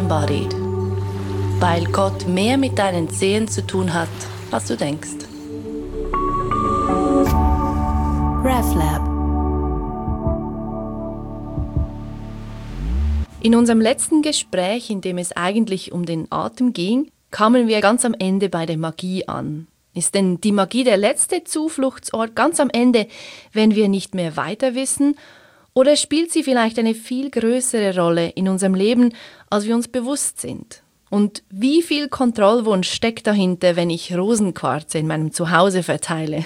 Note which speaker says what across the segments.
Speaker 1: Disembodied, weil Gott mehr mit deinen Zehen zu tun hat, als du denkst. RefLab. In unserem letzten Gespräch, in dem es eigentlich um den Atem ging, kamen wir ganz am Ende bei der Magie an. Ist denn die Magie der letzte Zufluchtsort ganz am Ende, wenn wir nicht mehr weiter wissen? Oder spielt sie vielleicht eine viel größere Rolle in unserem Leben, als wir uns bewusst sind? Und wie viel Kontrollwunsch steckt dahinter, wenn ich Rosenquarze in meinem Zuhause verteile?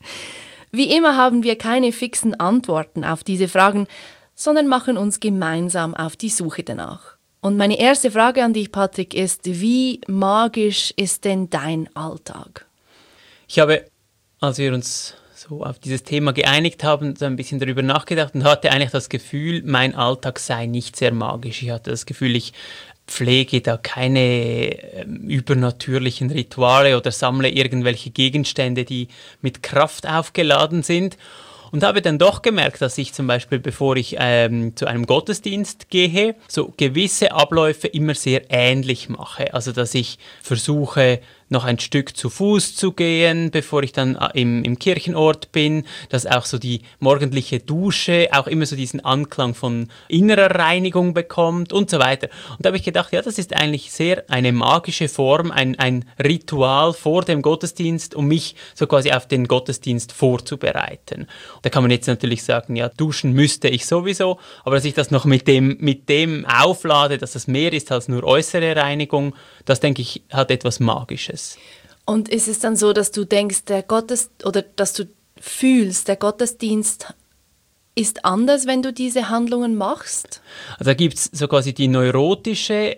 Speaker 1: Wie immer haben wir keine fixen Antworten auf diese Fragen, sondern machen uns gemeinsam auf die Suche danach. Und meine erste Frage an dich, Patrick, ist, wie magisch ist denn dein Alltag?
Speaker 2: Ich habe, als wir uns so auf dieses Thema geeinigt haben, so ein bisschen darüber nachgedacht und hatte eigentlich das Gefühl, mein Alltag sei nicht sehr magisch. Ich hatte das Gefühl, ich pflege da keine übernatürlichen Rituale oder sammle irgendwelche Gegenstände, die mit Kraft aufgeladen sind. Und habe dann doch gemerkt, dass ich zum Beispiel, bevor ich zu einem Gottesdienst gehe, so gewisse Abläufe immer sehr ähnlich mache. Also dass ich versuche, noch ein Stück zu Fuß zu gehen, bevor ich dann im Kirchenort bin, dass auch so die morgendliche Dusche auch immer so diesen Anklang von innerer Reinigung bekommt und so weiter. Und da habe ich gedacht, ja, das ist eigentlich sehr eine magische Form, ein Ritual vor dem Gottesdienst, um mich so quasi auf den Gottesdienst vorzubereiten. Da kann man jetzt natürlich sagen, ja, duschen müsste ich sowieso, aber dass ich das noch mit dem auflade, dass das mehr ist als nur äußere Reinigung, das, denke ich, hat etwas Magisches.
Speaker 1: Und ist es dann so, dass du denkst, dass du fühlst, der Gottesdienst ist anders, wenn du diese Handlungen machst?
Speaker 2: Also da gibt es so quasi die neurotische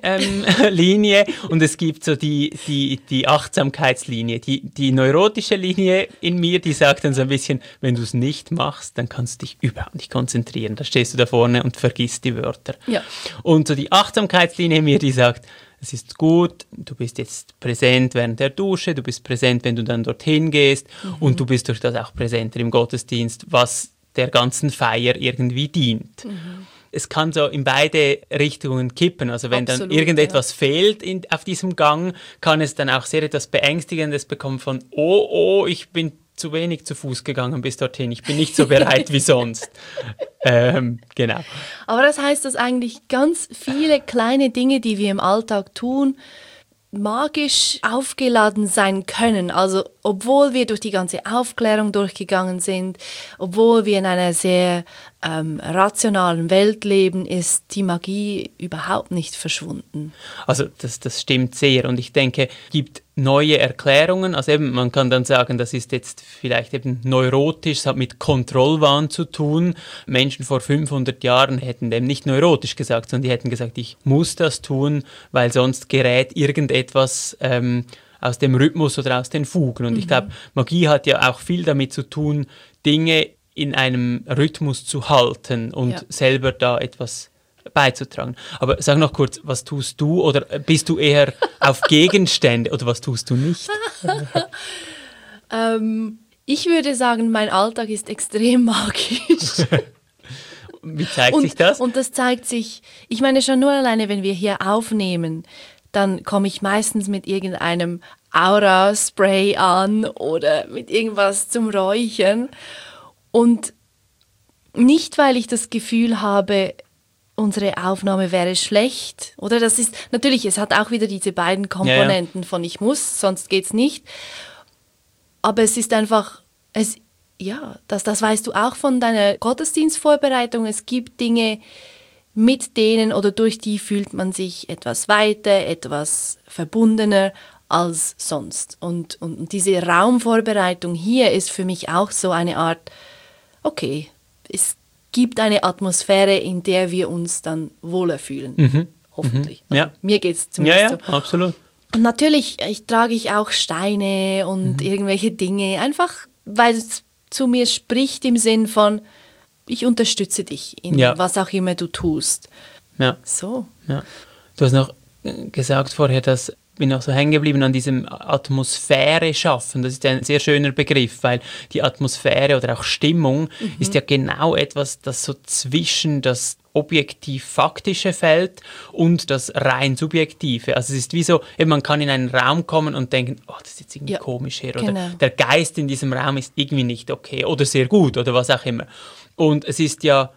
Speaker 2: Linie und es gibt so die Achtsamkeitslinie. Die neurotische Linie in mir, die sagt dann so ein bisschen, wenn du es nicht machst, dann kannst du dich überhaupt nicht konzentrieren. Da stehst du da vorne und vergisst die Wörter. Ja. Und so die Achtsamkeitslinie in mir, die sagt, es ist gut, du bist jetzt präsent während der Dusche, du bist präsent, wenn du dann dorthin gehst und du bist durch das auch präsenter im Gottesdienst, was der ganzen Feier irgendwie dient. Es kann so in beide Richtungen kippen. Also wenn Absolut, dann irgendetwas fehlt auf diesem Gang, kann es dann auch sehr etwas Beängstigendes bekommen von ich bin zu wenig zu Fuß gegangen bis dorthin, ich bin nicht so bereit wie sonst. Genau.
Speaker 1: Aber das heißt, dass eigentlich ganz viele kleine Dinge, die wir im Alltag tun, magisch aufgeladen sein können. Also obwohl wir durch die ganze Aufklärung durchgegangen sind, obwohl wir in einer sehr rationalen Welt leben, ist die Magie überhaupt nicht verschwunden.
Speaker 2: Also das stimmt sehr und ich denke, es gibt neue Erklärungen. Also eben, man kann dann sagen, das ist jetzt vielleicht eben neurotisch, es hat mit Kontrollwahn zu tun. Menschen vor 500 Jahren hätten dem nicht neurotisch gesagt, sondern die hätten gesagt, ich muss das tun, weil sonst gerät irgendetwas aus dem Rhythmus oder aus den Fugen. Und ich glaube, Magie hat ja auch viel damit zu tun, Dinge in einem Rhythmus zu halten und selber da etwas beizutragen. Aber sag noch kurz, was tust du oder bist du eher auf Gegenstände oder was tust du nicht?
Speaker 1: Ich würde sagen, mein Alltag ist extrem magisch.
Speaker 2: Wie zeigt sich das?
Speaker 1: Und das zeigt sich, ich meine schon nur alleine, wenn wir hier aufnehmen, dann komme ich meistens mit irgendeinem Aura-Spray an oder mit irgendwas zum Räuchern. Und nicht, weil ich das Gefühl habe, unsere Aufnahme wäre schlecht. Oder das ist, natürlich, es hat auch wieder diese beiden Komponenten von ich muss, sonst geht's nicht. Aber es ist einfach, das weißt du auch von deiner Gottesdienstvorbereitung. Es gibt Dinge, mit denen oder durch die fühlt man sich etwas weiter, etwas verbundener als sonst. Und diese Raumvorbereitung hier ist für mich auch so eine Art, okay, es gibt eine Atmosphäre, in der wir uns dann wohler fühlen. Hoffentlich. Also mir geht es zumindest so.
Speaker 2: Ja, absolut.
Speaker 1: Und natürlich trage ich auch Steine und irgendwelche Dinge, einfach weil es zu mir spricht im Sinn von, ich unterstütze dich in was auch immer du tust.
Speaker 2: Ja.
Speaker 1: So.
Speaker 2: Ja. Du hast noch gesagt vorher, dass bin auch so hängen geblieben an diesem Atmosphäre schaffen. Das ist ein sehr schöner Begriff, weil die Atmosphäre oder auch Stimmung ist ja genau etwas, das so zwischen das objektiv-faktische Feld und das rein subjektive. Also es ist wie so, eben man kann in einen Raum kommen und denken, oh, das ist jetzt irgendwie komisch hier. Oder der Geist in diesem Raum ist irgendwie nicht okay oder sehr gut oder was auch immer. Und es ist ja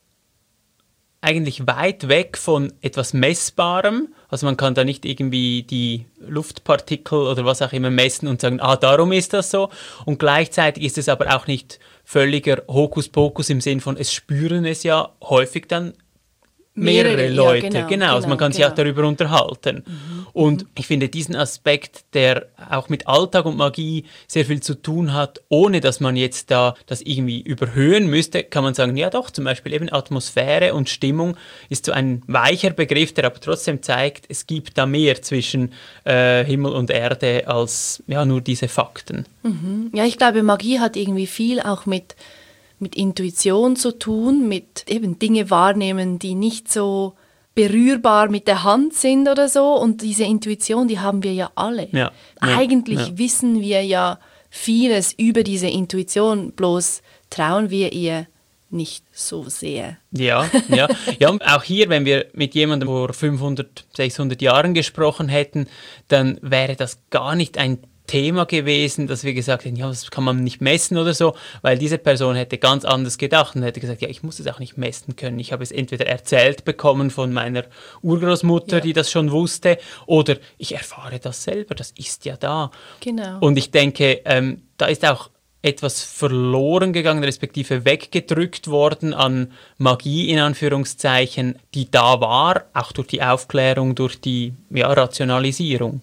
Speaker 2: eigentlich weit weg von etwas Messbarem. Also man kann da nicht irgendwie die Luftpartikel oder was auch immer messen und sagen, darum ist das so. Und gleichzeitig ist es aber auch nicht völliger Hokuspokus im Sinn von, es spüren es ja häufig dann mehrere Leute. Genau, also man kann sich auch darüber unterhalten. Und ich finde diesen Aspekt, der auch mit Alltag und Magie sehr viel zu tun hat, ohne dass man jetzt da das irgendwie überhöhen müsste, kann man sagen, ja doch, zum Beispiel eben Atmosphäre und Stimmung ist so ein weicher Begriff, der aber trotzdem zeigt, es gibt da mehr zwischen Himmel und Erde als nur diese Fakten.
Speaker 1: Ja, ich glaube, Magie hat irgendwie viel auch mit Intuition zu tun, mit eben Dinge wahrnehmen, die nicht so berührbar mit der Hand sind oder so. Und diese Intuition, die haben wir ja alle.
Speaker 2: Ja.
Speaker 1: Eigentlich wissen wir ja vieles über diese Intuition, bloß trauen wir ihr nicht so sehr.
Speaker 2: Ja, und auch hier, wenn wir mit jemandem vor 500, 600 Jahren gesprochen hätten, dann wäre das gar nicht ein Thema gewesen, dass wir gesagt hätten, ja, das kann man nicht messen oder so, weil diese Person hätte ganz anders gedacht und hätte gesagt, ja, ich muss es auch nicht messen können. Ich habe es entweder erzählt bekommen von meiner Urgroßmutter, die das schon wusste, oder ich erfahre das selber, das ist ja da.
Speaker 1: Genau.
Speaker 2: Und ich denke, da ist auch etwas verloren gegangen, respektive weggedrückt worden an Magie, in Anführungszeichen, die da war, auch durch die Aufklärung, durch die Rationalisierung.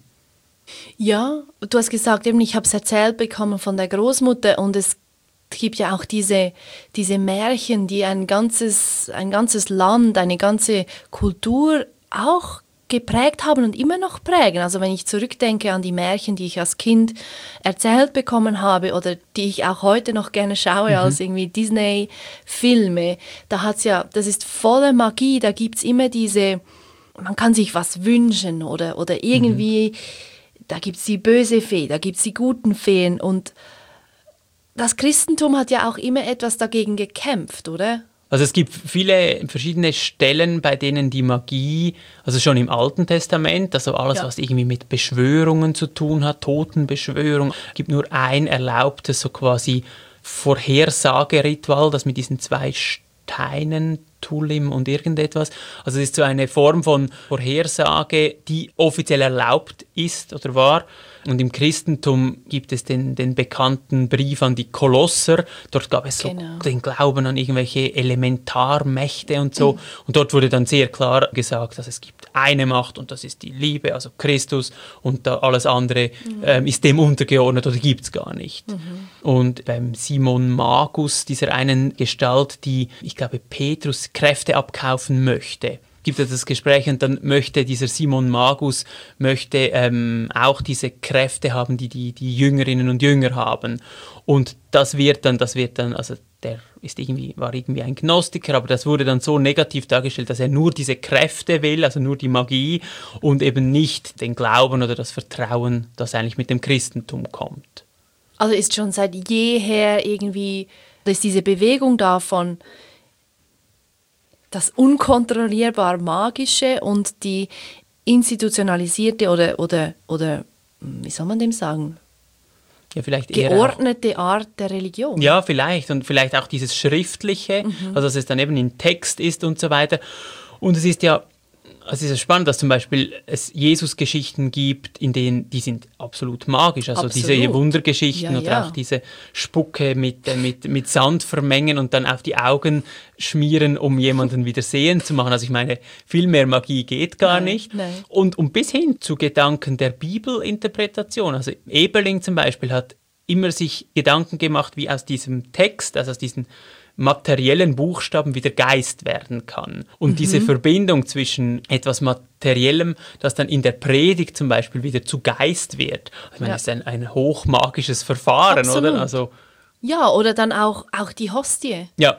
Speaker 1: Ja, du hast gesagt, eben, ich habe es erzählt bekommen von der Großmutter und es gibt ja auch diese Märchen, die ein ganzes Land, eine ganze Kultur auch geprägt haben und immer noch prägen. Also wenn ich zurückdenke an die Märchen, die ich als Kind erzählt bekommen habe oder die ich auch heute noch gerne schaue als irgendwie Disney-Filme, das ist voller Magie, da gibt es immer man kann sich was wünschen oder irgendwie... Da gibt es die böse Fee, da gibt es die guten Feen und das Christentum hat ja auch immer etwas dagegen gekämpft, oder?
Speaker 2: Also es gibt viele verschiedene Stellen, bei denen die Magie, also schon im Alten Testament, also alles, was irgendwie mit Beschwörungen zu tun hat, Totenbeschwörung, gibt nur ein erlaubtes, so quasi Vorhersageritual, das mit diesen 2 Steinen, Tulim und irgendetwas. Also es ist so eine Form von Vorhersage, die offiziell erlaubt ist oder war. Und im Christentum gibt es den bekannten Brief an die Kolosser. Dort gab es so den Glauben an irgendwelche Elementarmächte und so. Und dort wurde dann sehr klar gesagt, dass es gibt eine Macht und das ist die Liebe, also Christus. Und da alles andere ist dem untergeordnet oder gibt es gar nicht. Und beim Simon Magus, dieser einen Gestalt, die, ich glaube, Petrus Kräfte abkaufen möchte, gibt es das Gespräch und dann möchte dieser Simon Magus auch diese Kräfte haben, die Jüngerinnen und Jünger haben. Und das wird dann, also der war irgendwie ein Gnostiker, aber das wurde dann so negativ dargestellt, dass er nur diese Kräfte will, also nur die Magie und eben nicht den Glauben oder das Vertrauen, das eigentlich mit dem Christentum kommt.
Speaker 1: Also ist schon seit jeher irgendwie, da ist diese Bewegung davon, das unkontrollierbar Magische und die institutionalisierte oder wie soll man dem sagen?
Speaker 2: Ja, vielleicht eher
Speaker 1: geordnete Art der Religion.
Speaker 2: Ja, vielleicht. Und vielleicht auch dieses Schriftliche, also dass es dann eben in Text ist und so weiter. Und es ist ja spannend, dass zum Beispiel es Jesus-Geschichten gibt, in denen die sind absolut magisch. Also diese Wundergeschichten oder auch diese Spucke mit Sand vermengen und dann auf die Augen schmieren, um jemanden wieder sehen zu machen. Also ich meine, viel mehr Magie geht gar nicht.
Speaker 1: Nein.
Speaker 2: Und bis hin zu Gedanken der Bibelinterpretation. Also Ebeling zum Beispiel hat immer sich Gedanken gemacht, wie aus diesem Text, also aus diesen materiellen Buchstaben wieder Geist werden kann. Und diese Verbindung zwischen etwas Materiellem, das dann in der Predigt zum Beispiel wieder zu Geist wird. Ich meine, das ist ein hochmagisches Verfahren,
Speaker 1: Absolut.
Speaker 2: oder? Also,
Speaker 1: ja, oder dann auch die Hostie.
Speaker 2: Ja.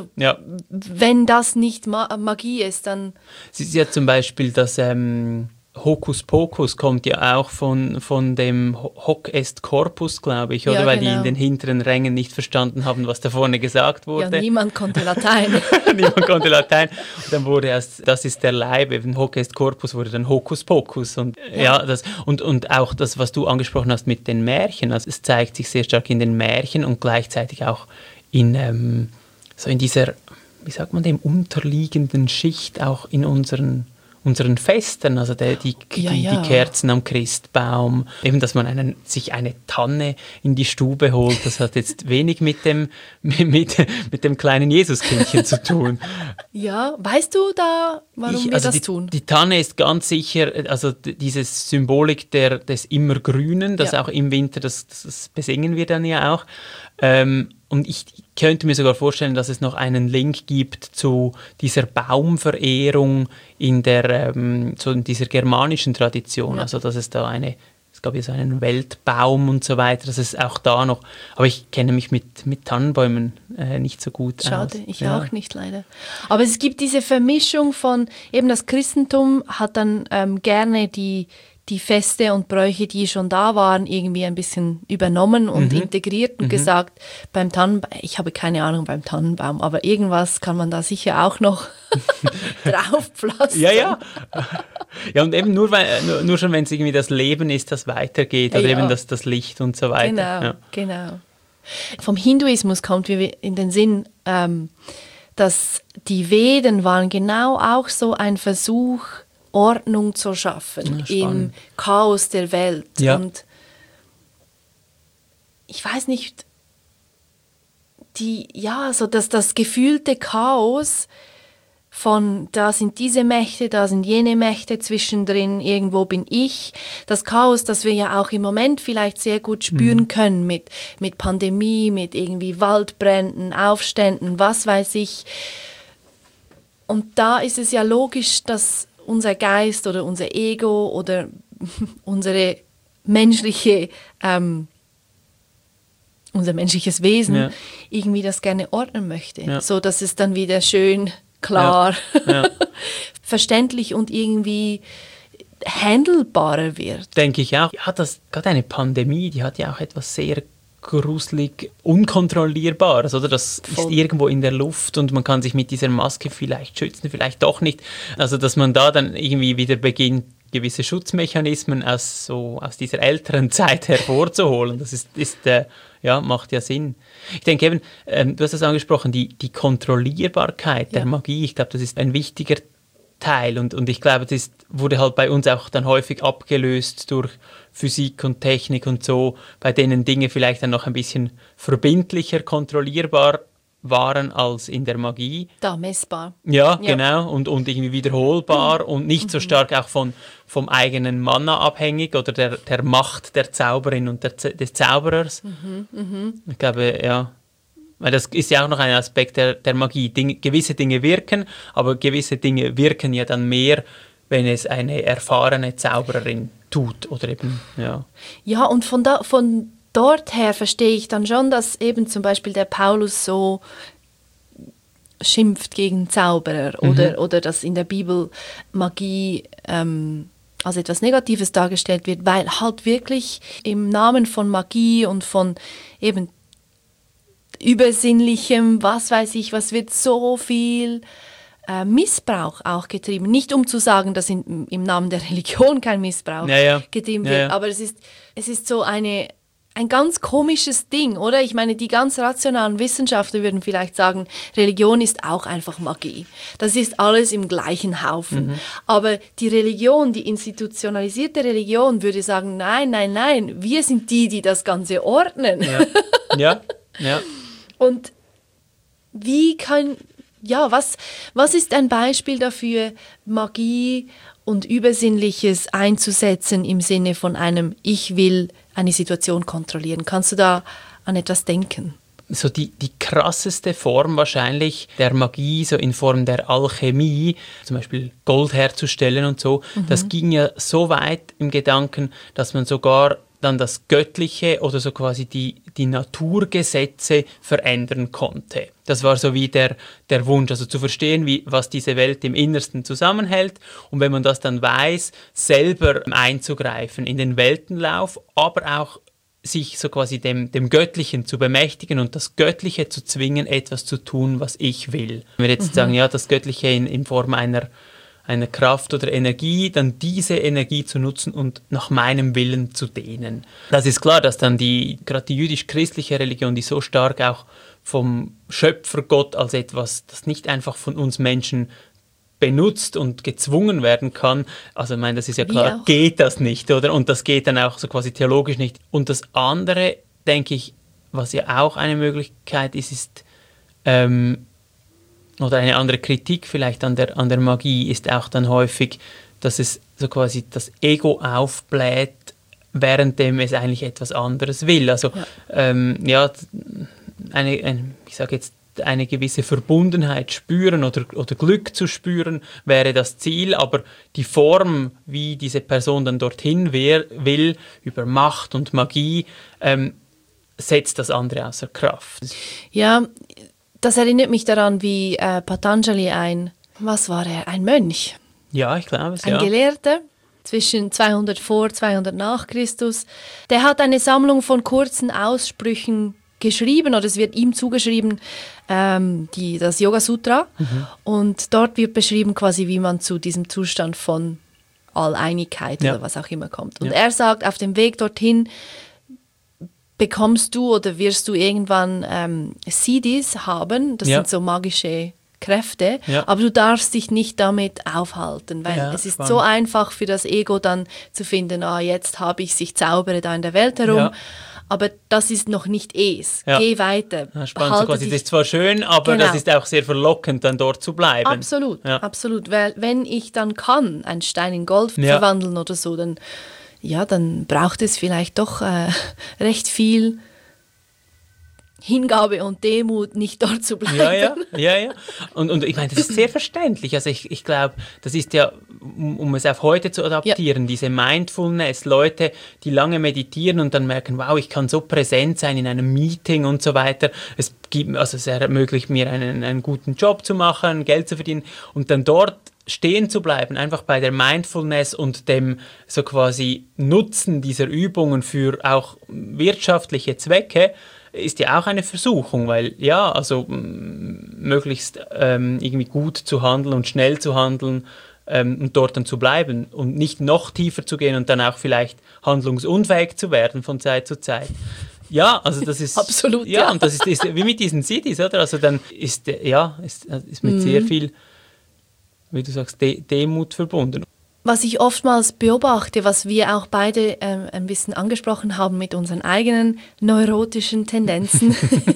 Speaker 1: Wenn das nicht Magie ist, dann...
Speaker 2: Es ist ja zum Beispiel, dass Hokuspokus kommt ja auch von dem Hoc est Corpus, glaube ich, oder?
Speaker 1: Ja,
Speaker 2: weil
Speaker 1: genau.
Speaker 2: die in den hinteren Rängen nicht verstanden haben, was da vorne gesagt wurde.
Speaker 1: Ja, niemand konnte Latein.
Speaker 2: Niemand konnte Latein. Und dann wurde erst, das ist der Leib, eben Hoc est Corpus wurde dann Hokuspokus. Und und auch das, was du angesprochen hast mit den Märchen, also es zeigt sich sehr stark in den Märchen und gleichzeitig auch in so in dieser, wie sagt man dem, unterliegenden Schicht auch in unseren Festen, also die Kerzen am Christbaum, eben, dass man sich eine Tanne in die Stube holt, das hat jetzt wenig mit dem kleinen Jesuskindchen zu tun.
Speaker 1: Ja, weißt du da, warum wir das tun?
Speaker 2: Die Tanne ist ganz sicher, also diese Symbolik des Immergrünen, das auch im Winter, das besingen wir dann ja auch. Und ich könnte mir sogar vorstellen, dass es noch einen Link gibt zu dieser Baumverehrung in dieser germanischen Tradition. Ja. Also dass es gab ja so einen Weltbaum und so weiter, dass es auch da noch, aber ich kenne mich mit Tannenbäumen nicht so gut aus.
Speaker 1: Schade, ich auch nicht leider. Aber es gibt diese Vermischung von, eben das Christentum hat dann gerne die Feste und Bräuche, die schon da waren, irgendwie ein bisschen übernommen und integriert und gesagt, beim Tannenbaum, ich habe keine Ahnung beim Tannenbaum, aber irgendwas kann man da sicher auch noch draufpflastern.
Speaker 2: Ja. Ja, und eben nur schon, wenn es irgendwie das Leben ist, das weitergeht, oder eben das Licht und so weiter.
Speaker 1: Genau. Vom Hinduismus kommt mir in den Sinn, dass die Veden waren genau auch so ein Versuch, Ordnung zu schaffen im Chaos der Welt.
Speaker 2: Ja.
Speaker 1: Und ich weiß nicht, so dass das gefühlte Chaos von da sind diese Mächte, da sind jene Mächte zwischendrin, irgendwo bin ich. Das Chaos, das wir ja auch im Moment vielleicht sehr gut spüren können mit Pandemie, mit irgendwie Waldbränden, Aufständen, was weiß ich. Und da ist es ja logisch, dass unser Geist oder unser Ego oder unser menschliches Wesen irgendwie das gerne ordnen möchte, so dass es dann wieder schön klar, verständlich und irgendwie handelbarer wird.
Speaker 2: Denke ich auch. Ja, gerade eine Pandemie, die hat ja auch etwas sehr gruselig Unkontrollierbares, oder? Das ist irgendwo in der Luft und man kann sich mit dieser Maske vielleicht schützen, vielleicht doch nicht. Also, dass man da dann irgendwie wieder beginnt, gewisse Schutzmechanismen aus dieser älteren Zeit hervorzuholen. Das macht ja Sinn. Ich denke eben, du hast das angesprochen, die Kontrollierbarkeit der Magie, ich glaube, das ist ein wichtiger Teil und ich glaube, das wurde halt bei uns auch dann häufig abgelöst durch Physik und Technik und so, bei denen Dinge vielleicht dann noch ein bisschen verbindlicher kontrollierbar waren als in der Magie.
Speaker 1: Da messbar.
Speaker 2: Ja, genau, und irgendwie wiederholbar und nicht so stark auch vom eigenen Mana abhängig oder der Macht der Zauberin und des Zauberers. Ich glaube, ja, weil das ist ja auch noch ein Aspekt der Magie. Gewisse Dinge wirken, aber gewisse Dinge wirken ja dann mehr, wenn es eine erfahrene Zaubererin tut oder eben,
Speaker 1: Ja, und von dort her verstehe ich dann schon, dass eben zum Beispiel der Paulus so schimpft gegen Zauberer oder dass in der Bibel Magie als etwas Negatives dargestellt wird, weil halt wirklich im Namen von Magie und von eben Übersinnlichem, was weiß ich, was wird so viel Missbrauch auch getrieben. Nicht um zu sagen, dass im Namen der Religion kein Missbrauch getrieben wird, aber es ist so ein ganz komisches Ding, oder? Ich meine, die ganz rationalen Wissenschaftler würden vielleicht sagen, Religion ist auch einfach Magie. Das ist alles im gleichen Haufen. Aber die Religion, die institutionalisierte Religion würde sagen, nein, wir sind die das Ganze ordnen.
Speaker 2: Ja.
Speaker 1: Und was ist ein Beispiel dafür, Magie und Übersinnliches einzusetzen im Sinne von einem Ich will eine Situation kontrollieren? Kannst du da an etwas denken?
Speaker 2: So die krasseste Form wahrscheinlich der Magie, so in Form der Alchemie, zum Beispiel Gold herzustellen und so, das ging ja so weit im Gedanken, dass man sogar dann das Göttliche oder so quasi die Naturgesetze verändern konnte. Das war so wie der Wunsch, also zu verstehen, was diese Welt im Innersten zusammenhält und wenn man das dann weiß, selber einzugreifen in den Weltenlauf, aber auch sich so quasi dem Göttlichen zu bemächtigen und das Göttliche zu zwingen, etwas zu tun, was ich will. Wenn wir jetzt sagen, ja, das Göttliche in Form einer Kraft oder Energie, dann diese Energie zu nutzen und nach meinem Willen zu dehnen. Das ist klar, dass dann gerade die jüdisch-christliche Religion, die so stark auch vom Schöpfergott als etwas, das nicht einfach von uns Menschen benutzt und gezwungen werden kann, also ich meine, das ist ja klar, geht das nicht, oder? Und das geht dann auch so quasi theologisch nicht. Und das andere, denke ich, was ja auch eine Möglichkeit ist, oder eine andere Kritik vielleicht an der Magie ist auch dann häufig, dass es so quasi das Ego aufbläht, währenddem es eigentlich etwas anderes will. Also ich sage jetzt, eine gewisse Verbundenheit spüren oder Glück zu spüren, wäre das Ziel, aber die Form, wie diese Person dann dorthin will, über Macht und Magie, setzt das andere außer Kraft.
Speaker 1: Ja, das erinnert mich daran, wie Patanjali ein Mönch?
Speaker 2: Ja, ich glaube es,
Speaker 1: Ein Gelehrter zwischen 200 vor, 200 nach Christus. Der hat eine Sammlung von kurzen Aussprüchen geschrieben, oder es wird ihm zugeschrieben, das Yoga Sutra. Und dort wird beschrieben quasi, wie man zu diesem Zustand von Alleinigkeit oder was auch immer kommt. Und er sagt, auf dem Weg dorthin bekommst du oder wirst du irgendwann Siddhis haben, das sind so magische Kräfte, aber du darfst dich nicht damit aufhalten, weil es ist so einfach für das Ego dann zu finden, jetzt habe ich ich zaubere da in der Welt herum, aber das ist noch nicht es. Geh weiter.
Speaker 2: Ja, spannend, so quasi, das ist zwar schön, aber das ist auch sehr verlockend, dann dort zu bleiben.
Speaker 1: Absolut, weil wenn ich dann kann, einen Stein in Gold verwandeln oder so, dann braucht es vielleicht doch recht viel Hingabe und Demut, nicht dort zu bleiben.
Speaker 2: Ja. Und ich meine, das ist sehr verständlich. Also ich glaube, das ist ja, um es auf heute zu adaptieren, diese Mindfulness, Leute, die lange meditieren und dann merken, wow, ich kann so präsent sein in einem Meeting und so weiter. Es ermöglicht mir einen guten Job zu machen, Geld zu verdienen und dann dort stehen zu bleiben, einfach bei der Mindfulness und dem so quasi Nutzen dieser Übungen für auch wirtschaftliche Zwecke, ist ja auch eine Versuchung, weil möglichst irgendwie gut zu handeln und schnell zu handeln und dort dann zu bleiben und nicht noch tiefer zu gehen und dann auch vielleicht handlungsunfähig zu werden von Zeit zu Zeit. Ja, also das ist
Speaker 1: absolut.
Speaker 2: Ja, und das ist wie mit diesen Siddhis, oder? Also dann ist mit sehr viel, wie du sagst, Demut verbunden.
Speaker 1: Was ich oftmals beobachte, was wir auch beide ein bisschen angesprochen haben mit unseren eigenen neurotischen Tendenzen,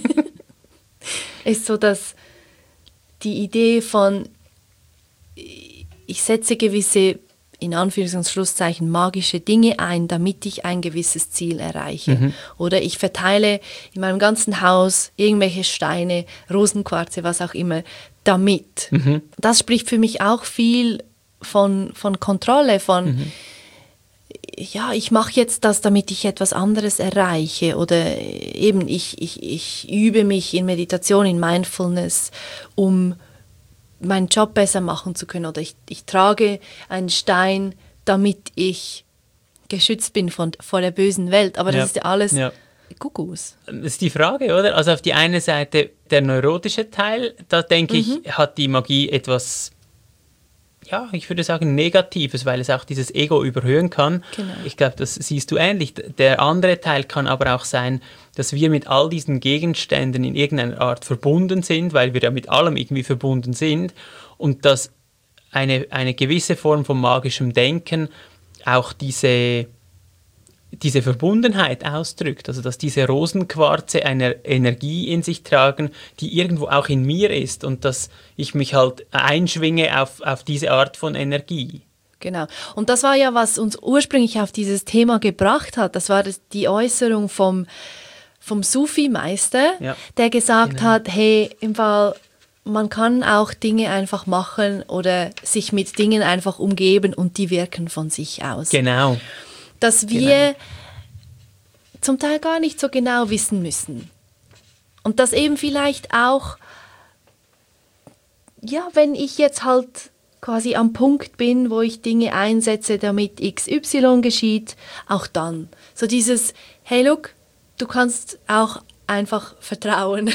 Speaker 1: ist so, dass die Idee von, ich setze gewisse, in Anführungs- und Schlusszeichen, magische Dinge ein, damit ich ein gewisses Ziel erreiche. Oder ich verteile in meinem ganzen Haus irgendwelche Steine, Rosenquarze, was auch immer, damit. Das spricht für mich auch viel von Kontrolle, ich mache jetzt das, damit ich etwas anderes erreiche, oder eben ich übe mich in Meditation, in Mindfulness, um meinen Job besser machen zu können, oder ich trage einen Stein, damit ich geschützt bin vor der bösen Welt, aber das ist ja alles Kuckucks.
Speaker 2: Das ist die Frage, oder? Also auf die eine Seite der neurotische Teil, da denke ich, hat die Magie etwas, ich würde sagen Negatives, weil es auch dieses Ego überhöhen kann.
Speaker 1: Genau.
Speaker 2: Ich glaube, das siehst du ähnlich. Der andere Teil kann aber auch sein, dass wir mit all diesen Gegenständen in irgendeiner Art verbunden sind, weil wir ja mit allem irgendwie verbunden sind und dass eine gewisse Form von magischem Denken auch diese Verbundenheit ausdrückt, also dass diese Rosenquarze eine Energie in sich tragen, die irgendwo auch in mir ist und dass ich mich halt einschwinge auf diese Art von Energie.
Speaker 1: Genau. Und das war ja, was uns ursprünglich auf dieses Thema gebracht hat. Das war die Äußerung vom Sufi-Meister, der gesagt hat, hey, im Fall, man kann auch Dinge einfach machen oder sich mit Dingen einfach umgeben und die wirken von sich aus.
Speaker 2: Genau.
Speaker 1: Dass wir zum Teil gar nicht so genau wissen müssen. Und das eben vielleicht auch, ja, wenn ich jetzt halt quasi am Punkt bin, wo ich Dinge einsetze, damit XY geschieht, auch dann. So dieses, hey, look, du kannst auch einfach vertrauen.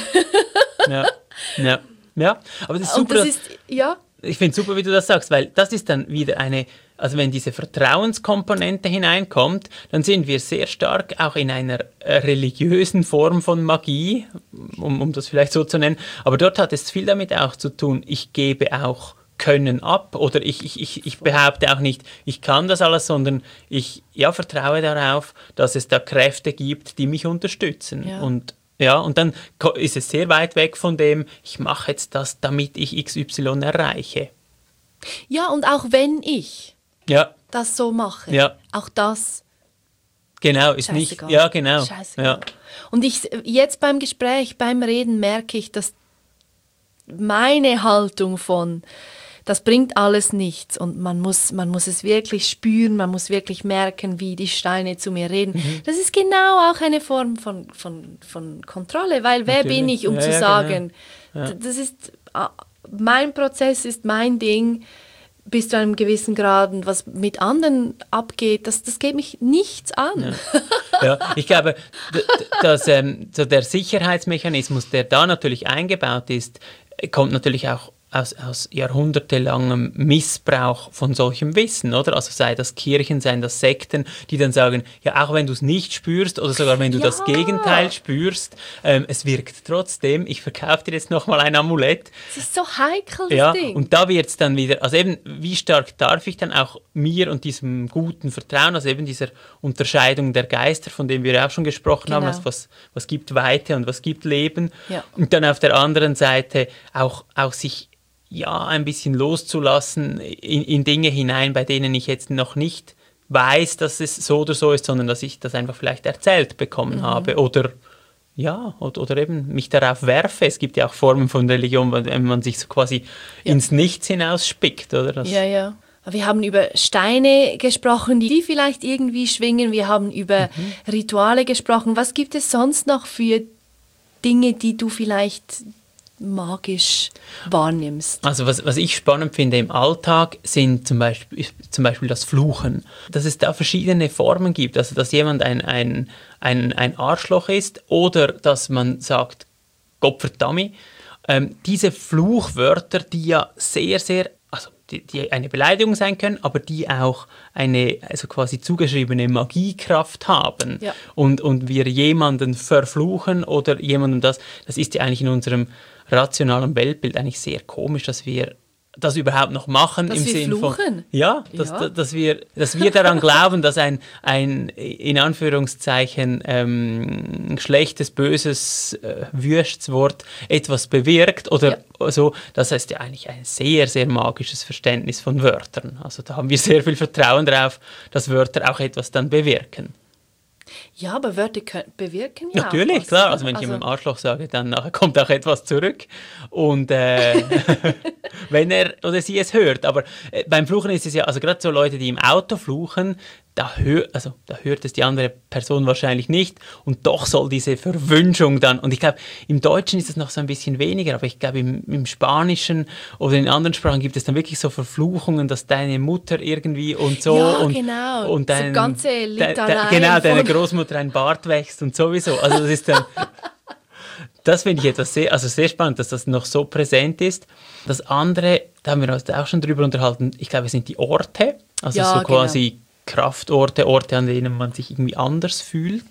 Speaker 2: Ja, aber das ist super.
Speaker 1: Und das ist, ja.
Speaker 2: Ich finde es super, wie du das sagst, weil das ist dann wieder also wenn diese Vertrauenskomponente hineinkommt, dann sind wir sehr stark auch in einer religiösen Form von Magie, um das vielleicht so zu nennen. Aber dort hat es viel damit auch zu tun, ich gebe auch Können ab oder ich behaupte auch nicht, ich kann das alles, sondern ich vertraue darauf, dass es da Kräfte gibt, die mich unterstützen.
Speaker 1: Ja.
Speaker 2: Und dann ist es sehr weit weg von dem, ich mache jetzt das, damit ich XY erreiche.
Speaker 1: Ja, und auch wenn ich das so mache, auch das
Speaker 2: genau, ist
Speaker 1: scheißegal.
Speaker 2: Nicht, ja genau.
Speaker 1: Scheißegal.
Speaker 2: Ja.
Speaker 1: Und jetzt beim Gespräch, beim Reden merke ich, dass meine Haltung von das bringt alles nichts und man muss es wirklich spüren, man muss wirklich merken, wie die Steine zu mir reden. Das ist genau auch eine Form von Kontrolle, weil wer
Speaker 2: Natürlich.
Speaker 1: bin ich, um zu sagen, das ist, mein Prozess ist mein Ding bis zu einem gewissen Grad und was mit anderen abgeht, das geht mich nichts an.
Speaker 2: Ja, ich glaube, dass so der Sicherheitsmechanismus, der da natürlich eingebaut ist, kommt natürlich auch aus jahrhundertelangem Missbrauch von solchem Wissen, oder? Also sei das Kirchen, seien das Sekten, die dann sagen, ja, auch wenn du es nicht spürst oder sogar wenn du das Gegenteil spürst, es wirkt trotzdem, ich verkaufe dir jetzt nochmal ein Amulett.
Speaker 1: Das ist so heikel, das Ding.
Speaker 2: Und da wird es dann wieder, also eben, wie stark darf ich dann auch mir und diesem guten Vertrauen, also eben dieser Unterscheidung der Geister, von dem wir auch schon gesprochen haben, also was gibt Weite und was gibt Leben.
Speaker 1: Ja.
Speaker 2: Und dann auf der anderen Seite auch sich ein bisschen loszulassen in Dinge hinein, bei denen ich jetzt noch nicht weiß, dass es so oder so ist, sondern dass ich das einfach vielleicht erzählt bekommen habe oder eben mich darauf werfe. Es gibt ja auch Formen von Religion, wenn man sich so quasi ins Nichts hinausspickt, oder?
Speaker 1: Ja. Wir haben über Steine gesprochen, die vielleicht irgendwie schwingen. Wir haben über Rituale gesprochen. Was gibt es sonst noch für Dinge, die du vielleicht magisch wahrnimmst?
Speaker 2: Also was ich spannend finde im Alltag sind zum Beispiel das Fluchen. Dass es da verschiedene Formen gibt. Also dass jemand ein Arschloch ist oder dass man sagt, Gott verdammt. Diese Fluchwörter, die ja sehr, sehr, also die eine Beleidigung sein können, aber die auch eine also quasi zugeschriebene Magiekraft haben. Ja. Und wir jemanden verfluchen oder jemandem das ist ja eigentlich in unserem rationalen Weltbild eigentlich sehr komisch, dass wir das überhaupt noch machen.
Speaker 1: Dass
Speaker 2: im
Speaker 1: wir
Speaker 2: Sinn
Speaker 1: fluchen?
Speaker 2: Von, dass wir daran glauben, dass ein in Anführungszeichen schlechtes, böses Wüstwort etwas bewirkt oder so. Das ist ja eigentlich ein sehr, sehr magisches Verständnis von Wörtern. Also da haben wir sehr viel Vertrauen darauf, dass Wörter auch etwas dann bewirken.
Speaker 1: Ja, aber Wörter bewirken ja
Speaker 2: natürlich,
Speaker 1: auch was,
Speaker 2: klar. Also wenn ich jemandem Arschloch sage, dann nachher kommt auch etwas zurück. Und wenn er oder sie es hört. Aber beim Fluchen ist es ja, also gerade so Leute, die im Auto fluchen, da hört es die andere Person wahrscheinlich nicht. Und doch soll diese Verwünschung dann, und ich glaube, im Deutschen ist es noch so ein bisschen weniger, aber ich glaube, im Spanischen oder in anderen Sprachen gibt es dann wirklich so Verfluchungen, dass deine Mutter irgendwie und so.
Speaker 1: Ja,
Speaker 2: und,
Speaker 1: genau.
Speaker 2: Und
Speaker 1: so ganze Litaneien
Speaker 2: genau, deine Großmutter ein Bart wächst und sowieso. Also das ist dann... Das finde ich etwas sehr spannend, dass das noch so präsent ist. Das andere, da haben wir uns auch schon drüber unterhalten, ich glaube, es sind die Orte. Also so quasi Kraftorte, Orte, an denen man sich irgendwie anders fühlt.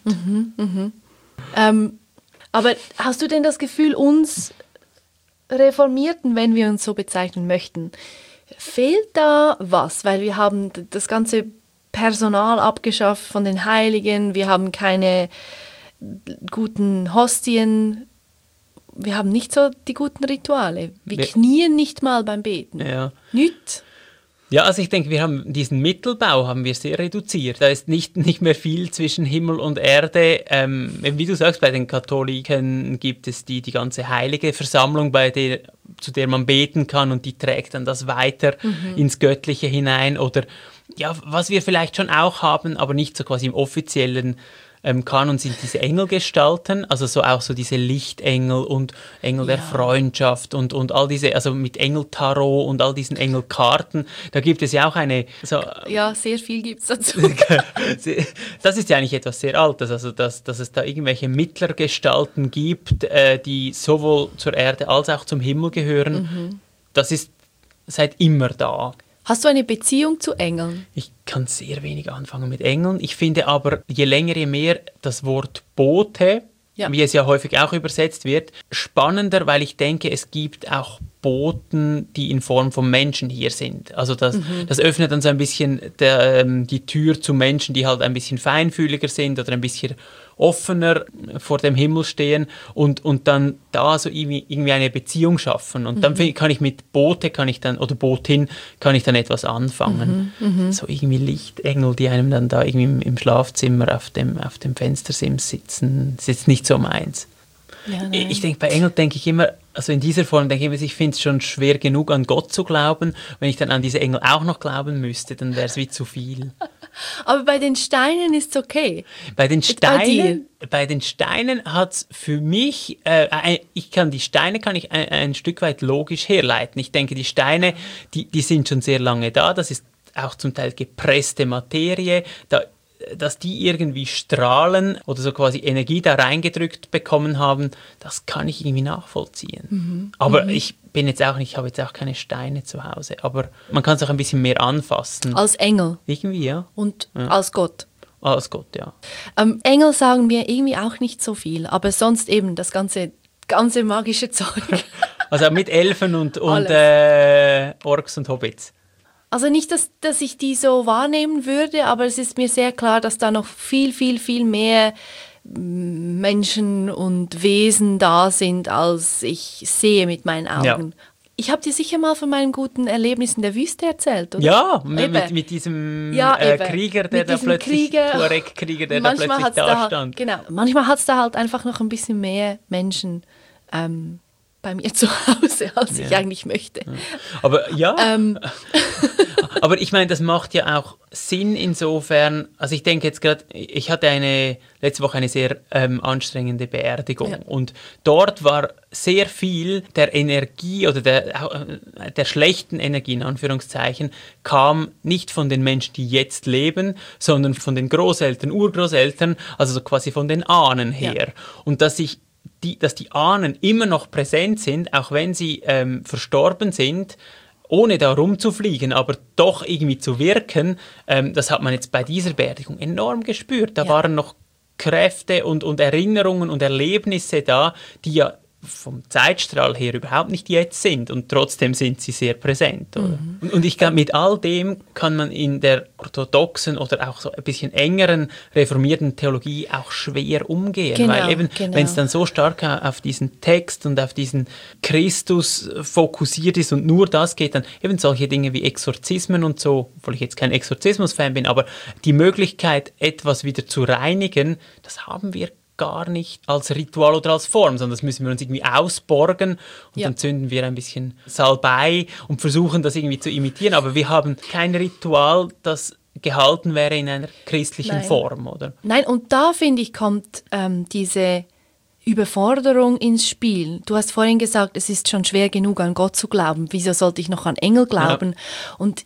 Speaker 1: Aber hast du denn das Gefühl, uns Reformierten, wenn wir uns so bezeichnen möchten, fehlt da was? Weil wir haben das ganze Personal abgeschafft von den Heiligen, wir haben keine guten Hostien, wir haben nicht so die guten Rituale. Wir knien nicht mal beim Beten.
Speaker 2: Ja.
Speaker 1: Nicht.
Speaker 2: Ja, also ich denke, wir haben diesen Mittelbau haben wir sehr reduziert. Da ist nicht mehr viel zwischen Himmel und Erde. Wie du sagst, bei den Katholiken gibt es die ganze heilige Versammlung, zu der man beten kann und die trägt dann das weiter ins Göttliche hinein. Oder ja, was wir vielleicht schon auch haben, aber nicht so quasi im offiziellen Kanon sind diese Engelgestalten, also so auch so diese Lichtengel und Engel der Freundschaft und all diese, also mit Engeltarot und all diesen Engelkarten. Da gibt es ja auch eine... So,
Speaker 1: ja, sehr viel gibt es dazu.
Speaker 2: Das ist ja eigentlich etwas sehr Altes, also dass es da irgendwelche Mittlergestalten gibt, die sowohl zur Erde als auch zum Himmel gehören. Das ist seit immer da.
Speaker 1: Hast du eine Beziehung zu Engeln?
Speaker 2: Ich kann sehr wenig anfangen mit Engeln. Ich finde aber, je länger, je mehr das Wort Bote, wie es ja häufig auch übersetzt wird, spannender, weil ich denke, es gibt auch Boten, die in Form von Menschen hier sind. Also das öffnet dann so ein bisschen die Tür zu Menschen, die halt ein bisschen feinfühliger sind oder ein bisschen offener vor dem Himmel stehen und dann da so irgendwie eine Beziehung schaffen. Und dann kann ich mit Botin kann ich dann etwas anfangen. So irgendwie Lichtengel, die einem dann da irgendwie im Schlafzimmer auf dem Fenstersims sitzen, ist jetzt nicht so meins. Ja, ich denke, bei Engeln denke ich immer, also in dieser Form denke ich finde es schon schwer genug, an Gott zu glauben. Wenn ich dann an diese Engel auch noch glauben müsste, dann wäre es wie zu viel.
Speaker 1: Aber bei den Steinen ist es okay.
Speaker 2: Bei den Steinen hat es für mich, die Steine kann ich ein Stück weit logisch herleiten. Ich denke, die Steine, die sind schon sehr lange da. Das ist auch zum Teil gepresste Materie. Dass die irgendwie strahlen oder so quasi Energie da reingedrückt bekommen haben, das kann ich irgendwie nachvollziehen. Aber ich habe jetzt auch keine Steine zu Hause, aber man kann es auch ein bisschen mehr anfassen.
Speaker 1: Als Engel?
Speaker 2: Irgendwie, ja.
Speaker 1: Und als Gott?
Speaker 2: Als Gott, ja.
Speaker 1: Engel sagen mir irgendwie auch nicht so viel, aber sonst eben das ganze magische Zeug.
Speaker 2: Also mit Elfen und Orks und Hobbits.
Speaker 1: Also nicht, dass ich die so wahrnehmen würde, aber es ist mir sehr klar, dass da noch viel, viel, viel mehr Menschen und Wesen da sind, als ich sehe mit meinen Augen. Ja. Ich habe dir sicher mal von meinem guten Erlebnis in der Wüste erzählt, oder?
Speaker 2: Ja, mit diesem Krieger, der da plötzlich, Tuareg-Krieger, der da plötzlich da stand.
Speaker 1: Genau, manchmal hat es da halt einfach noch ein bisschen mehr Menschen bei mir zu Hause, als ich eigentlich möchte.
Speaker 2: Ja. Aber aber ich meine, das macht ja auch Sinn insofern, also ich denke jetzt gerade, ich hatte letzte Woche eine sehr anstrengende Beerdigung und dort war sehr viel der Energie oder der schlechten Energie, in Anführungszeichen, kam nicht von den Menschen, die jetzt leben, sondern von den Großeltern, Urgroßeltern, also so quasi von den Ahnen her. Ja. Und dass die Ahnen immer noch präsent sind, auch wenn sie verstorben sind, ohne da rumzufliegen, aber doch irgendwie zu wirken, das hat man jetzt bei dieser Beerdigung enorm gespürt. Da waren noch Kräfte und Erinnerungen und Erlebnisse da, die ja vom Zeitstrahl her überhaupt nicht jetzt sind und trotzdem sind sie sehr präsent. Oder? Und ich glaube, mit all dem kann man in der orthodoxen oder auch so ein bisschen engeren reformierten Theologie auch schwer umgehen, weil eben, wenn es dann so stark auf diesen Text und auf diesen Christus fokussiert ist und nur das geht, dann eben solche Dinge wie Exorzismen und so, obwohl ich jetzt kein Exorzismus-Fan bin, aber die Möglichkeit, etwas wieder zu reinigen, das haben wir gar nicht als Ritual oder als Form, sondern das müssen wir uns irgendwie ausborgen und dann zünden wir ein bisschen Salbei und versuchen das irgendwie zu imitieren, aber wir haben kein Ritual, das gehalten wäre in einer christlichen Form, oder?
Speaker 1: Nein, und da finde ich, kommt diese Überforderung ins Spiel. Du hast vorhin gesagt, es ist schon schwer genug an Gott zu glauben, wieso sollte ich noch an Engel glauben? Ja. Und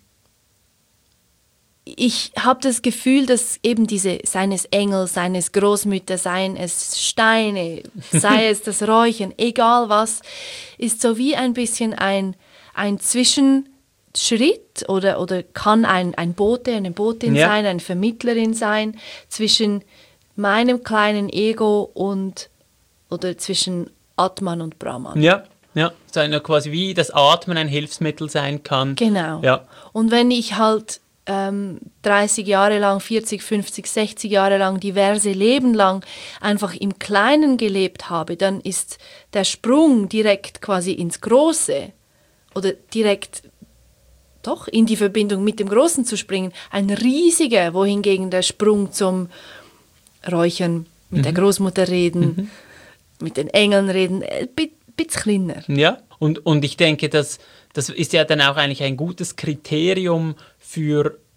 Speaker 1: ich habe das Gefühl, dass eben seines Engels, seines Großmütter, seien es Steine, sei es das Räuchern, egal was, ist so wie ein bisschen ein Zwischenschritt oder kann ein Bote, eine Botin sein, eine Vermittlerin sein zwischen meinem kleinen Ego oder zwischen Atman und Brahman.
Speaker 2: Ja. Ja, so quasi wie das Atmen ein Hilfsmittel sein kann.
Speaker 1: Genau. Ja. Und wenn ich halt 30 Jahre lang, 40, 50, 60 Jahre lang, diverse Leben lang einfach im Kleinen gelebt habe, dann ist der Sprung direkt quasi ins Große oder direkt doch in die Verbindung mit dem Großen zu springen, ein riesiger, wohingegen der Sprung zum Räuchern, mit der Großmutter reden, mit den Engeln reden, ein bisschen kleiner.
Speaker 2: Ja, und ich denke, das ist ja dann auch eigentlich ein gutes Kriterium für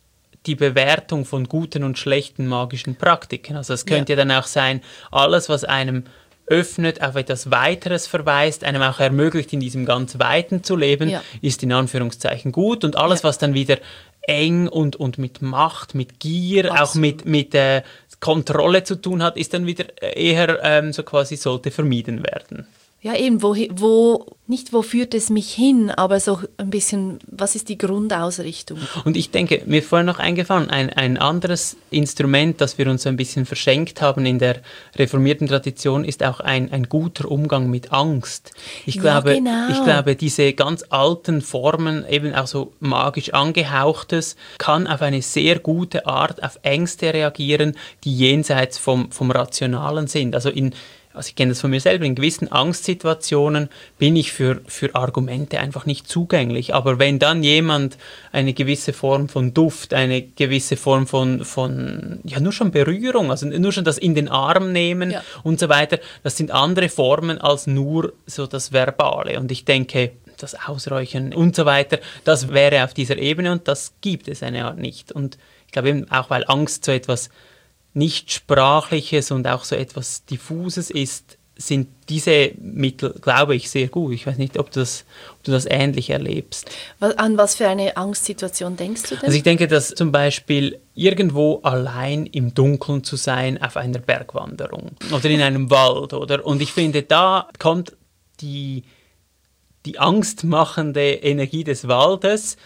Speaker 2: die Bewertung von guten und schlechten magischen Praktiken. Also es könnte ja dann auch sein, alles, was einem öffnet, auf etwas Weiteres verweist, einem auch ermöglicht, in diesem ganz Weiten zu leben, ist in Anführungszeichen gut. Und alles, was dann wieder eng und mit Macht, mit Gier, auch mit Kontrolle zu tun hat, ist dann wieder eher so quasi sollte vermieden werden.
Speaker 1: Ja, eben, nicht wo führt es mich hin, aber so ein bisschen, was ist die Grundausrichtung?
Speaker 2: Und ich denke, mir ist vorhin noch eingefallen, ein anderes Instrument, das wir uns so ein bisschen verschenkt haben in der reformierten Tradition, ist auch ein guter Umgang mit Angst. Ich glaube, diese ganz alten Formen, eben auch so magisch angehauchtes, kann auf eine sehr gute Art auf Ängste reagieren, die jenseits vom Rationalen sind. Also ich kenne das von mir selber, in gewissen Angstsituationen bin ich für Argumente einfach nicht zugänglich. Aber wenn dann jemand eine gewisse Form von Duft, eine gewisse Form von nur schon Berührung, also nur schon das in den Arm nehmen und so weiter, das sind andere Formen als nur so das Verbale. Und ich denke, das Ausräuchern und so weiter, das wäre auf dieser Ebene und das gibt es eine Art nicht. Und ich glaube eben auch, weil Angst so etwas Nicht-Sprachliches und auch so etwas Diffuses ist, sind diese Mittel, glaube ich, sehr gut. Ich weiß nicht, ob du das ähnlich erlebst.
Speaker 1: An was für eine Angstsituation denkst du denn?
Speaker 2: Also ich denke, dass zum Beispiel irgendwo allein im Dunkeln zu sein auf einer Bergwanderung oder in einem Wald, oder? Und ich finde, da kommt die angstmachende Energie des Waldes,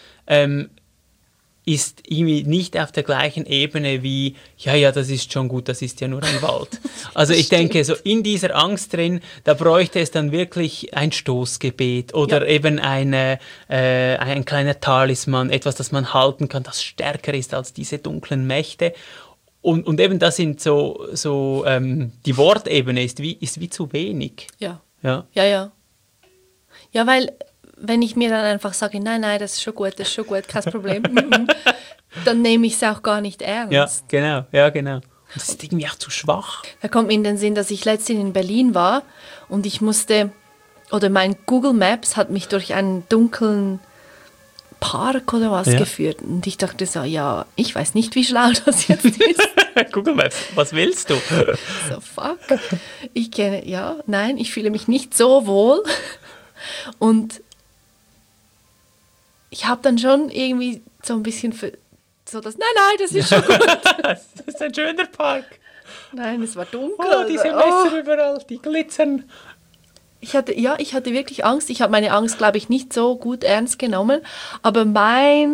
Speaker 2: ist irgendwie nicht auf der gleichen Ebene wie, ja, das ist schon gut, das ist ja nur ein Wald. Also ich denke, so in dieser Angst drin, da bräuchte es dann wirklich ein Stoßgebet oder eben ein kleiner Talisman, etwas, das man halten kann, das stärker ist als diese dunklen Mächte. Und eben das sind so die Wortebene ist wie zu wenig.
Speaker 1: Ja.
Speaker 2: Ja,
Speaker 1: weil wenn ich mir dann einfach sage, nein, das ist schon gut, kein Problem, dann nehme ich es auch gar nicht ernst.
Speaker 2: Ja, genau. Und das ist irgendwie auch zu schwach.
Speaker 1: Da kommt mir in den Sinn, dass ich letztens in Berlin war und mein Google Maps hat mich durch einen dunklen Park oder was geführt. Und ich dachte so, ich weiß nicht, wie schlau das jetzt ist.
Speaker 2: Google Maps, was willst du?
Speaker 1: So, fuck. Ich fühle mich nicht so wohl. Und ich habe dann schon irgendwie so ein bisschen nein, das ist schon gut.
Speaker 2: Das ist ein schöner Park.
Speaker 1: Nein, es war dunkel.
Speaker 2: Oh, diese Messer überall, die glitzern.
Speaker 1: Ich hatte wirklich Angst. Ich habe meine Angst, glaube ich, nicht so gut ernst genommen. Aber meine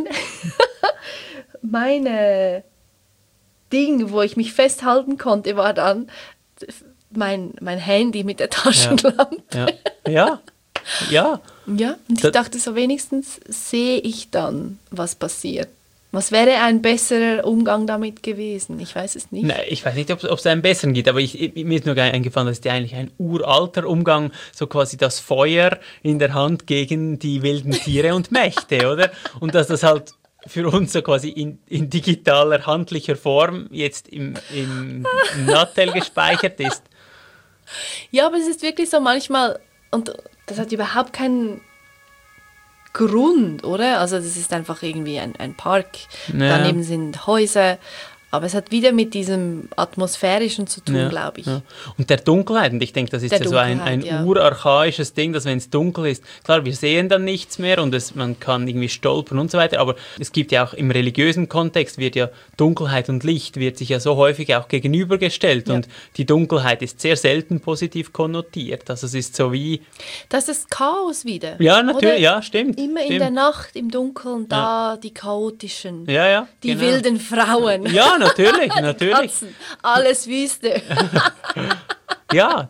Speaker 1: Ding, wo ich mich festhalten konnte, war dann mein Handy mit der Taschenlampe.
Speaker 2: Ja.
Speaker 1: Ja, und ich dachte so, wenigstens sehe ich dann, was passiert. Was wäre ein besserer Umgang damit gewesen? Ich weiß es nicht.
Speaker 2: Nein, ich weiß nicht, ob es einen besseren gibt, aber mir ist nur eingefallen, das ist ja eigentlich ein uralter Umgang, so quasi das Feuer in der Hand gegen die wilden Tiere und Mächte, oder? Und dass das halt für uns so quasi in digitaler, handlicher Form jetzt im Nattel gespeichert ist.
Speaker 1: Ja, aber es ist wirklich so manchmal, und das hat überhaupt keinen Grund, oder? Also das ist einfach irgendwie ein Park, daneben sind Häuser, aber es hat wieder mit diesem Atmosphärischen zu tun, glaube ich. Ja.
Speaker 2: Und der Dunkelheit, und ich denke, das ist ja so ein urarchaisches Ding, dass wenn es dunkel ist, klar, wir sehen dann nichts mehr und man kann irgendwie stolpern und so weiter, aber es gibt ja auch im religiösen Kontext, wird ja Dunkelheit und Licht, wird sich ja so häufig auch gegenübergestellt und die Dunkelheit ist sehr selten positiv konnotiert, also es ist so wie...
Speaker 1: Das ist Chaos wieder.
Speaker 2: Ja, natürlich, ja, stimmt.
Speaker 1: Immer in der Nacht, im Dunkeln, da die chaotischen, die
Speaker 2: genau.
Speaker 1: wilden Frauen.
Speaker 2: Ja, natürlich.
Speaker 1: Katzen, alles Wüste.
Speaker 2: Ja.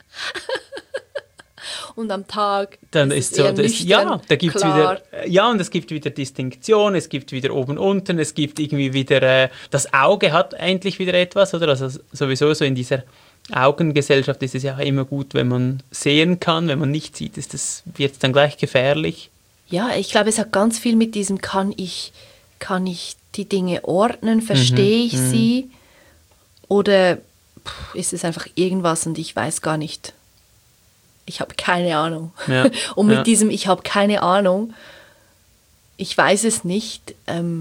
Speaker 1: Und am Tag
Speaker 2: dann ist so, da gibt es wieder, und es gibt wieder Distinktion, es gibt wieder oben, unten, es gibt irgendwie wieder, das Auge hat endlich wieder etwas, oder? Also sowieso so in dieser Augengesellschaft ist es ja immer gut, wenn man sehen kann, wenn man nicht sieht, wird es dann gleich gefährlich.
Speaker 1: Ja, ich glaube, es hat ganz viel mit diesem, kann ich die Dinge ordnen, verstehe ich sie oder ist es einfach irgendwas und ich weiß gar nicht. Ich habe keine Ahnung.
Speaker 2: Ja.
Speaker 1: Und mit diesem ich habe keine Ahnung, ich weiß es nicht,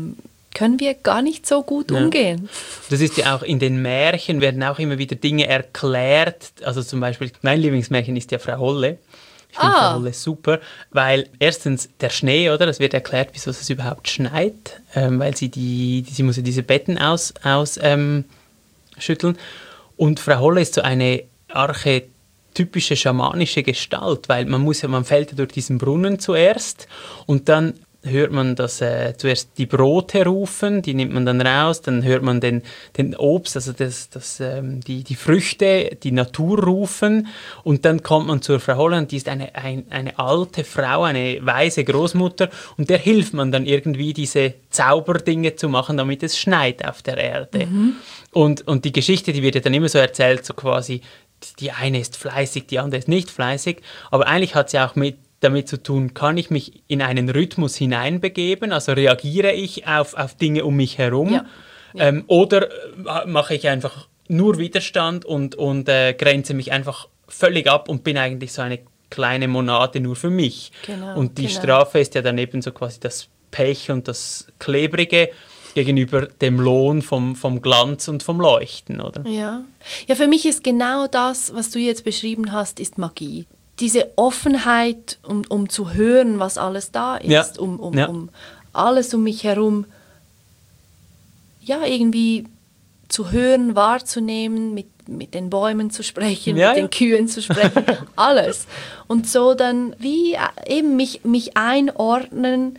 Speaker 1: können wir gar nicht so gut umgehen.
Speaker 2: Das ist ja auch in den Märchen, werden auch immer wieder Dinge erklärt. Also zum Beispiel, mein Lieblingsmärchen ist ja Frau Holle. Ich finde Frau Holle super, weil erstens der Schnee, oder? Es wird erklärt, wieso es überhaupt schneit, weil sie muss ja diese Betten ausschütteln. Und Frau Holle ist so eine archetypische schamanische Gestalt, weil man fällt ja durch diesen Brunnen zuerst und dann hört man zuerst die Brote rufen, die nimmt man dann raus, dann hört man den Obst, also die Früchte, die Natur rufen und dann kommt man zur Frau Holle und die ist eine alte Frau, eine weise Großmutter und der hilft man dann irgendwie diese Zauberdinge zu machen, damit es schneit auf der Erde. Und die Geschichte, die wird ja dann immer so erzählt, so quasi, die eine ist fleißig, die andere ist nicht fleißig, aber eigentlich hat sie auch damit zu tun, kann ich mich in einen Rhythmus hineinbegeben, also reagiere ich auf Dinge um mich herum oder mache ich einfach nur Widerstand und grenze mich einfach völlig ab und bin eigentlich so eine kleine Monade nur für mich.
Speaker 1: Genau,
Speaker 2: und die Strafe ist ja dann eben so quasi das Pech und das Klebrige gegenüber dem Lohn vom Glanz und vom Leuchten, oder?
Speaker 1: Ja, für mich ist genau das, was du jetzt beschrieben hast, ist Magie. Diese Offenheit, um zu hören, was alles da ist, um alles um mich herum irgendwie zu hören, wahrzunehmen, mit den Bäumen zu sprechen, mit den Kühen zu sprechen, alles. Und so dann wie eben mich einordnen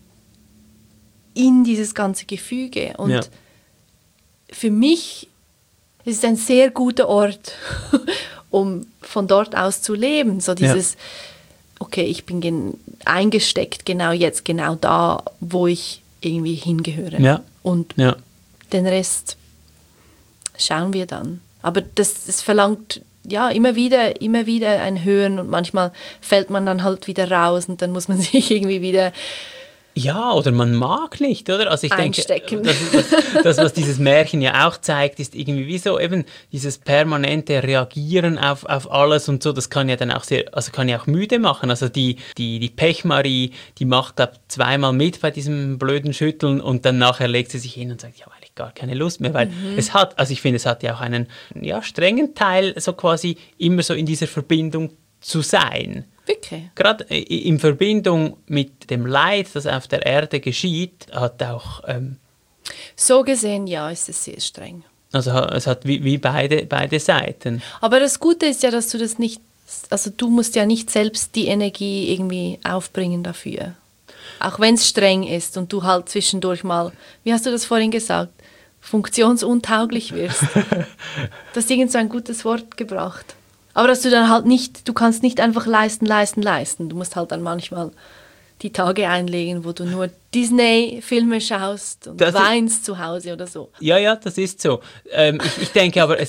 Speaker 1: in dieses ganze Gefüge. Und für mich ist es ein sehr guter Ort, um von dort aus zu leben. So dieses, okay, ich bin eingesteckt genau jetzt, genau da, wo ich irgendwie hingehöre.
Speaker 2: Ja.
Speaker 1: Und den Rest schauen wir dann. Aber das verlangt immer wieder ein Hören und manchmal fällt man dann halt wieder raus und dann muss man sich irgendwie wieder
Speaker 2: ja, oder man mag nicht, oder? Also ich
Speaker 1: einstecken.
Speaker 2: Denke, das, was dieses Märchen ja auch zeigt, ist irgendwie wie so eben dieses permanente Reagieren auf alles und so, das kann ja dann auch kann ja auch müde machen. Also die Pechmarie, die macht da zweimal mit bei diesem blöden Schütteln und dann nachher legt sie sich hin und sagt, ich habe eigentlich gar keine Lust mehr, weil ich finde, es hat ja auch einen strengen Teil, so quasi immer so in dieser Verbindung zu sein.
Speaker 1: Wirklich?
Speaker 2: Gerade in Verbindung mit dem Leid, das auf der Erde geschieht, hat auch...
Speaker 1: so gesehen, ist es sehr streng.
Speaker 2: Also es hat wie beide Seiten.
Speaker 1: Aber das Gute ist ja, dass du das nicht... Also du musst ja nicht selbst die Energie irgendwie aufbringen dafür. Auch wenn es streng ist und du halt zwischendurch mal, wie hast du das vorhin gesagt, funktionsuntauglich wirst. Du hast irgend so ein gutes Wort gebracht. Aber dass du dann halt du kannst nicht einfach leisten. Du musst halt dann manchmal die Tage einlegen, wo du nur Disney-Filme schaust und weinst zu Hause oder so.
Speaker 2: Ja, das ist so. Ich denke aber,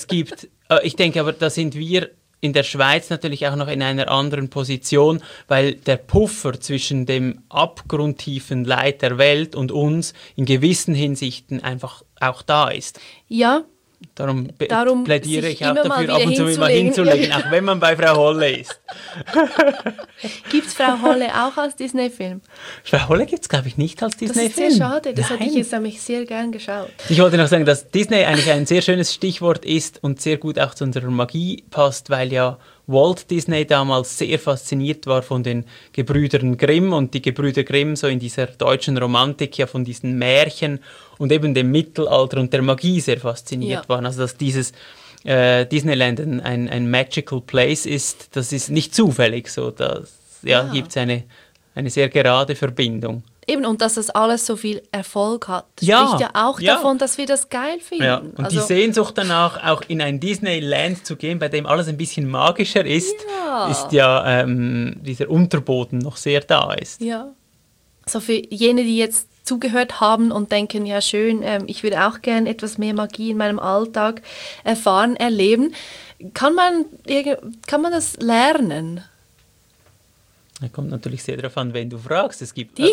Speaker 2: da sind wir in der Schweiz natürlich auch noch in einer anderen Position, weil der Puffer zwischen dem abgrundtiefen Leid der Welt und uns in gewissen Hinsichten einfach auch da ist.
Speaker 1: Ja.
Speaker 2: Darum plädiere ich auch dafür, ab und zu mal
Speaker 1: hinzulegen,
Speaker 2: auch wenn man bei Frau Holle ist.
Speaker 1: Gibt es Frau Holle auch als Disney-Film?
Speaker 2: Frau Holle gibt es, glaube ich, nicht als Disney-Film.
Speaker 1: Das ist sehr schade, das hätte ich jetzt nämlich sehr gern geschaut.
Speaker 2: Ich wollte noch sagen, dass Disney eigentlich ein sehr schönes Stichwort ist und sehr gut auch zu unserer Magie passt, weil ja Walt Disney damals sehr fasziniert war von den Gebrüdern Grimm und die Gebrüder Grimm so in dieser deutschen Romantik ja von diesen Märchen und eben dem Mittelalter und der Magie sehr fasziniert waren. Also dass dieses Disneyland ein magical place ist, das ist nicht zufällig so. Gibt es eine sehr gerade Verbindung.
Speaker 1: Eben, und dass das alles so viel Erfolg hat, spricht ja auch davon, dass wir das geil finden.
Speaker 2: Ja. Und die Sehnsucht danach, auch in ein Disneyland zu gehen, bei dem alles ein bisschen magischer ist, ist ja dieser Unterboden noch sehr da ist.
Speaker 1: Ja. Also für jene, die jetzt zugehört haben und denken, ja schön, ich würde auch gerne etwas mehr Magie in meinem Alltag erfahren, erleben, kann man das lernen?
Speaker 2: Das kommt natürlich sehr darauf an, wenn du fragst. Es gibt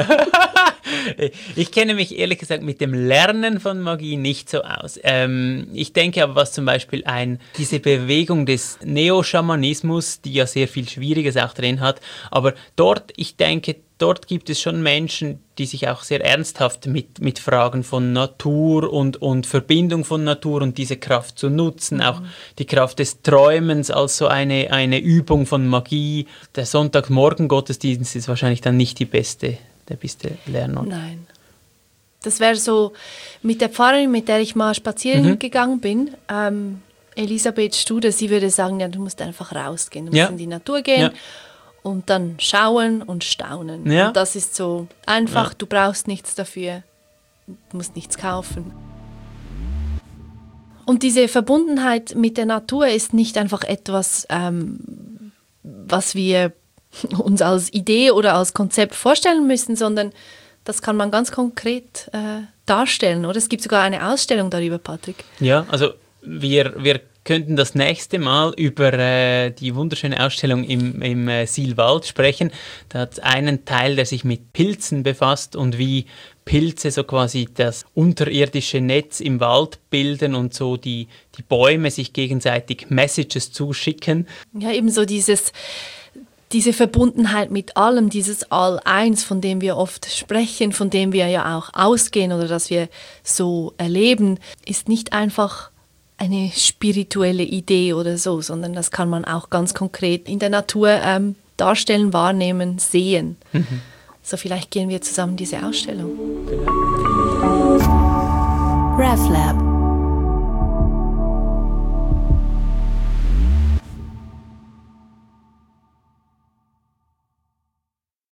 Speaker 2: ich kenne mich ehrlich gesagt mit dem Lernen von Magie nicht so aus. Ich denke aber, was zum Beispiel diese Bewegung des Neo-Schamanismus, die ja sehr viel Schwieriges auch drin hat, aber dort dort gibt es schon Menschen, die sich auch sehr ernsthaft mit Fragen von Natur und Verbindung von Natur und diese Kraft zu nutzen, auch die Kraft des Träumens als so eine Übung von Magie. Der Sonntagmorgen-Gottesdienst ist wahrscheinlich dann nicht der beste Lernort.
Speaker 1: Nein. Das wäre so mit der Pfarrerin, mit der ich mal spazieren gegangen bin, Elisabeth Studer, sie würde sagen, ja, du musst einfach rausgehen, du musst in die Natur gehen und dann schauen und staunen. Ja. Und das ist so einfach, du brauchst nichts dafür, du musst nichts kaufen. Und diese Verbundenheit mit der Natur ist nicht einfach etwas, was wir uns als Idee oder als Konzept vorstellen müssen, sondern das kann man ganz konkret darstellen, oder? Es gibt sogar eine Ausstellung darüber, Patrick.
Speaker 2: Ja, also wir könnten das nächste Mal über die wunderschöne Ausstellung im Silwald sprechen. Da hat es einen Teil, der sich mit Pilzen befasst und wie Pilze so quasi das unterirdische Netz im Wald bilden und so die Bäume sich gegenseitig Messages zuschicken.
Speaker 1: Ja, eben so diese Verbundenheit mit allem, dieses All-Eins, von dem wir oft sprechen, von dem wir ja auch ausgehen oder das wir so erleben, ist nicht einfach eine spirituelle Idee oder so, sondern das kann man auch ganz konkret in der Natur darstellen, wahrnehmen, sehen. So, vielleicht gehen wir zusammen in diese Ausstellung.
Speaker 3: RefLab